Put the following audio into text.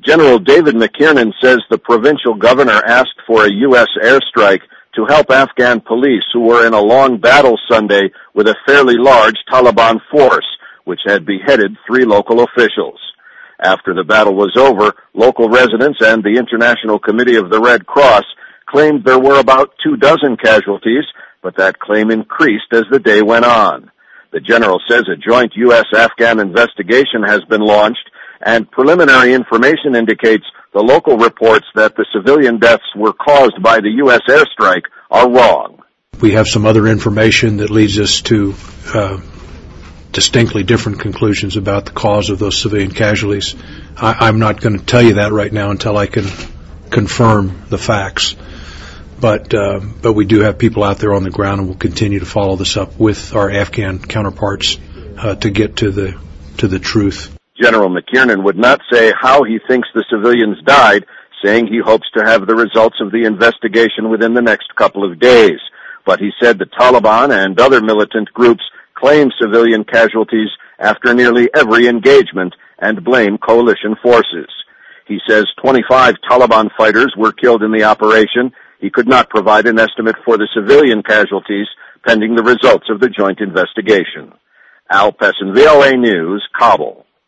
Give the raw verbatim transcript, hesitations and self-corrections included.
General David McKiernan says the provincial governor asked for a U S airstrike to help Afghan police who were in a long battle Sunday with a fairly large Taliban force, which had beheaded three local officials. After the battle was over, local residents and the International Committee of the Red Cross claimed there were about two dozen casualties, but that claim increased as the day went on. The general says a joint U S Afghan investigation has been launched, and preliminary information indicates the local reports that the civilian deaths were caused by the U S airstrike are wrong. We have some other information that leads us to uh, distinctly different conclusions about the cause of those civilian casualties. I, I'm not going to tell you that right now until I can confirm the facts. But uh, but we do have people out there on the ground, and we'll continue to follow this up with our Afghan counterparts uh, to get to the to the truth. General McKiernan would not say how he thinks the civilians died, saying he hopes to have the results of the investigation within the next couple of days. But he said the Taliban and other militant groups claim civilian casualties after nearly every engagement and blame coalition forces. He says twenty-five Taliban fighters were killed in the operation. He could not provide an estimate for the civilian casualties pending the results of the joint investigation. Al Pessin, V O A News, Kabul.